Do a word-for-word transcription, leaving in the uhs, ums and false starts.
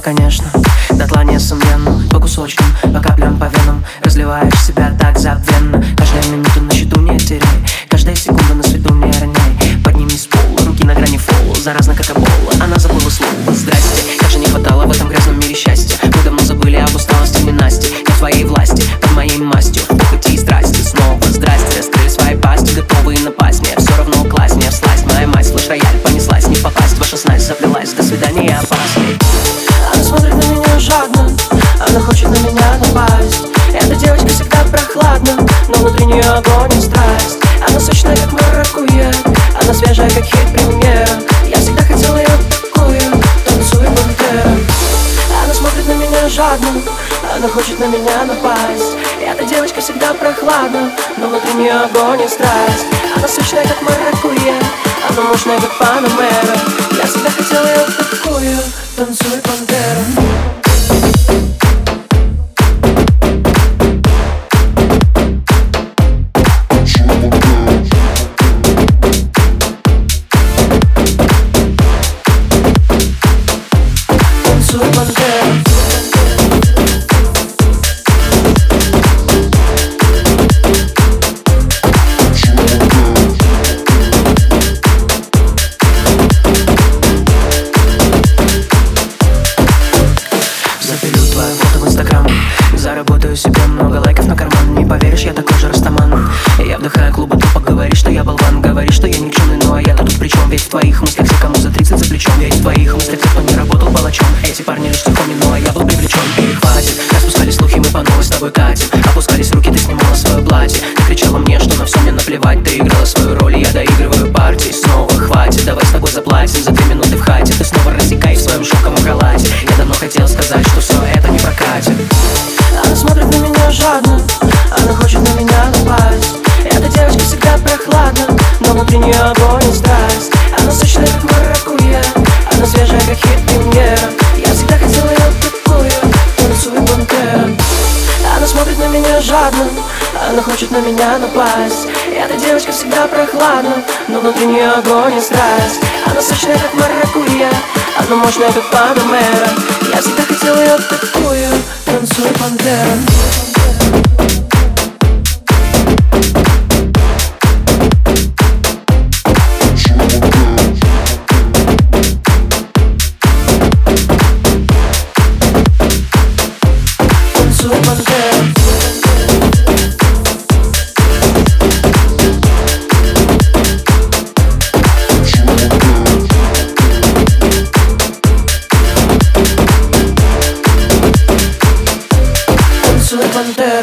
конечно, дотла несомненно. По кусочкам, по каплям, по венам разливаешь себя так забвенно. Каждая минута на счету не теряй, каждая секунда на свету не роняй. Подними с пола, руки на грани фола, заразно как эбола. Она забыла слово «здрасте». Как же не хватало в этом грязном мире счастья. Мы давно забыли об усталости ненасти. Не в твоей власти, под моей мастью, в похоти и страсти. Снова здрасте, раскрыли свои пасти, готовые напасть. Мне все равно класть, не всласть. Моя мать, флеш-рояль, понеслась, не попасть. Ваша снасть заплелась, до свидания, опасный. Она смотрит на меня жадно, она хочет на меня напасть. Эта девочка всегда прохладна, но внутри нее огонь и страсть. Она сочная, как маракуйя, она свежая, как хит-премьера. Я всегда хотел ее такую, танцует пантера. Она смотрит на меня жадно, она хочет на меня напасть. Эта девочка всегда прохладна, но внутри нее огонь и страсть. Она сочная, как маракуйя, она мощная, как панамера. Я всегда хотел ее такую, танцует пантера. Заработаю себе много лайков на карман. Не поверишь, я такой же растаман. Я вдыхаю клубы тупо, говоришь, что я болван. Говоришь, что я никчемный, ну а я-то тут при чем? Ведь в твоих мыслях все, кому за тридцать за плечом. Ведь в твоих мыслях те, кто не работал палачом. Эти парни лишь тихони, ну а я был привлечен. И хватит, распускали слухи, мы по новой с тобой катим. Опускались руки, ты снимала свое платье. Ты кричала мне, что на все мне наплевать. Ты играла свою роль, я доигрываю партии. Снова хватит, давай с тобой заплатим. За две минуты в хате ты снова рассекай в своем шелковом халате. Я давно хотел сказать, что все это не прокатит. Она смотрит на меня жадно, она хочет на меня напасть. Эта девочка всегда прохладна, но внутри нее огонь и страсть. Она сочная, как маракуйя, она свежая, как хит-премьера. Я всегда хотел ее такую, танцует пантера. Она смотрит на меня жадно, она хочет на меня напасть. Эта девочка всегда прохладна, но внутри нее огонь и страсть. Она сочная, как маракуйя, она мощная, как панамера. Я всегда хотел ее такую, танцует пантера. Танцует пантера. Танцует пантера.